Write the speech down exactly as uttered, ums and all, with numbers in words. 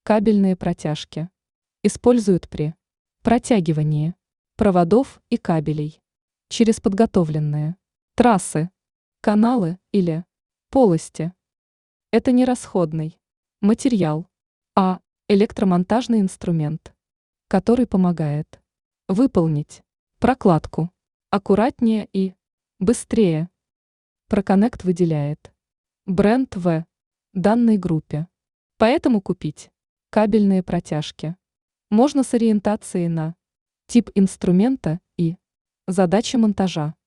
Кабельные протяжки используют при протягивании проводов и кабелей через подготовленные трассы, каналы или полости. Это не расходный материал, а электромонтажный инструмент, который помогает выполнить прокладку аккуратнее и быстрее. Проконнект выделяет бренд в данной группе, поэтому купить кабельные протяжки можно с ориентацией на тип инструмента и задачи монтажа.